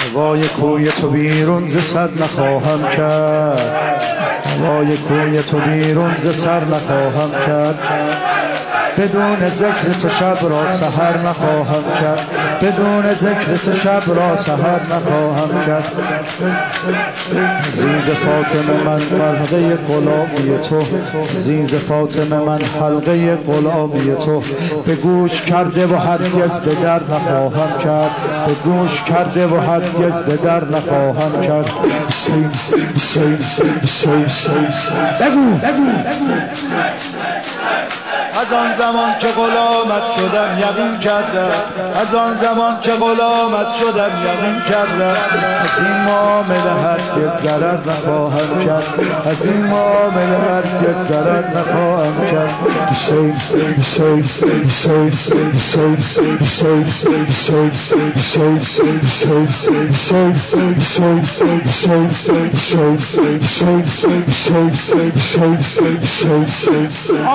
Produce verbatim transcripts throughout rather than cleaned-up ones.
هوای کوی تو بیرون ز سر نخواهم کرد، هوای کوی تو بیرون ز سر نخواهم کرد، بدون ذکر تو شب را سحر نخواهم کرد، بدون ذکر تو شب را سحر نخواهم کرد. عزیز فاطمه من حلقه غلامی تو، عزیز فاطمه من حلقه غلامی تو، به گوش کرده و هرگز به در نخواهم کرد، به گوش کرده و هرگز به در نخواهم کرد. حسین حسین حسین حسین بگو بگو از آن زمان که غلامت شدم یقین کردم، از آن زمان که غلامت شدم یقین کردم، از این معامله هرگز ضرر نخواهم کرد، از این معامله هرگز ضرر نخواهم کرد. حسین حسین حسین حسین حسین حسین حسین حسین حسین حسین حسین حسین حسین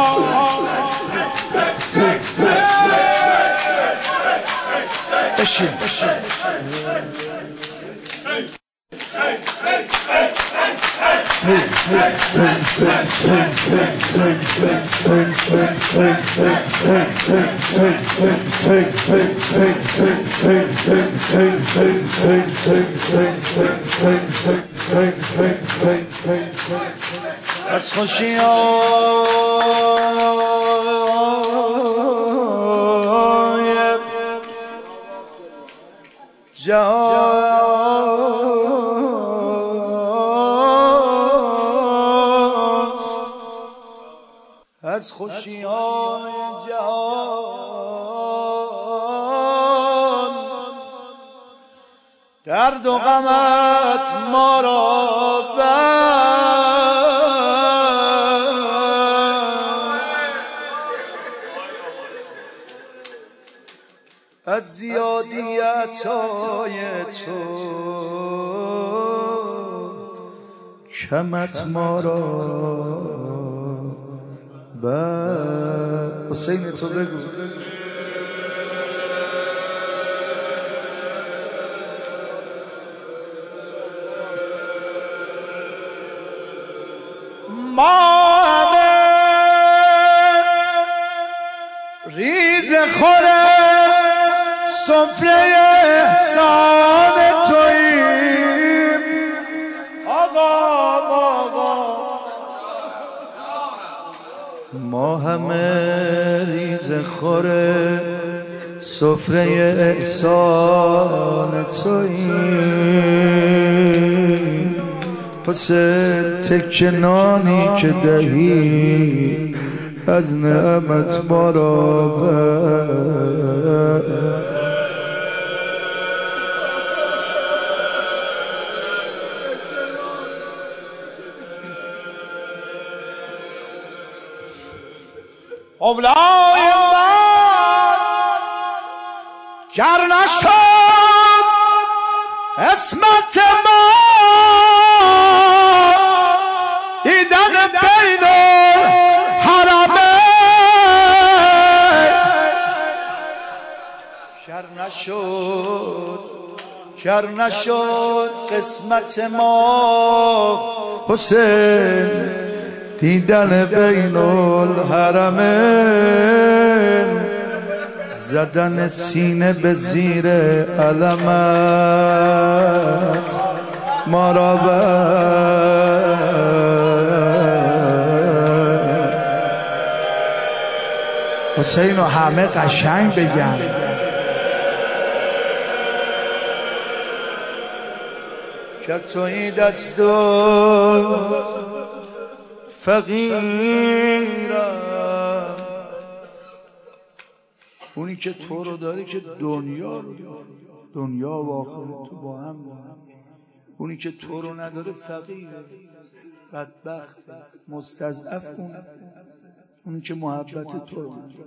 بشین از خوشی جهان، از خوشی های جهان، درد و غمت ما را بر از زیادی عطای تو کمت ما را بر. حسین تو بگو ما همه ریز خوره سفره احسان توییم آقا آقا، ما همه ریز خوره سفره احسان توییم، پس تکه نانی که دهی از نعمت ما را بر. اولای من گر نشد اسمت ما دیدن بین الحرمین، گر نشد گر نشد قسمت ما حسین دیدن بین الحرمین، زدن سینه به زیر علمت ما را بر. حسین و همه قشنگ بگن کرد توی دست و فقیرم، اونی که تو رو داری که دنیا رو داری، دنیا و آخرت تو با هم داری، اونی که تو رو نداره فقیره، بدبخت، مستضعف، اون اونی که محبت تو رو نداره.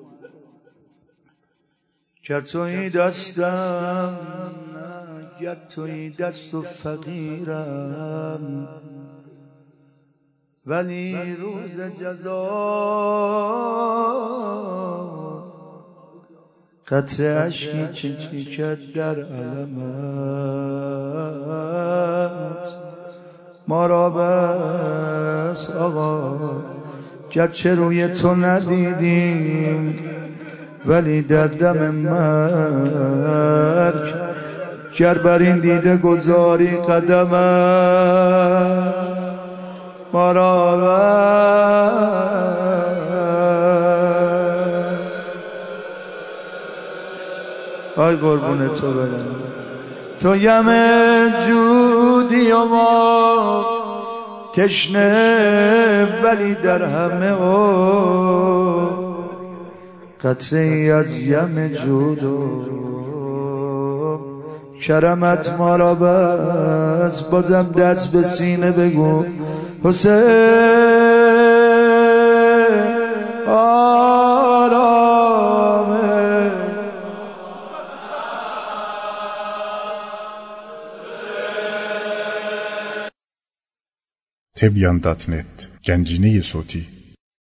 گر توی دستم گر توی دست و فقیرم، ولی روز جزا قطره اشکی که چکد در علمم، ما را بس آقا، گرچه روی تو ندیدیم ولی در دم مرگ گر بر این دیده گذاری قدم ما را بس. آی قربون تو برم، تو یم جودی و ما تشنه، ولی در همه او قطره ای از یم جود و کرمت ما را بس. بازم دست به سینه بگو حسین آرامه. تبیان دات نت گنجینه صوتی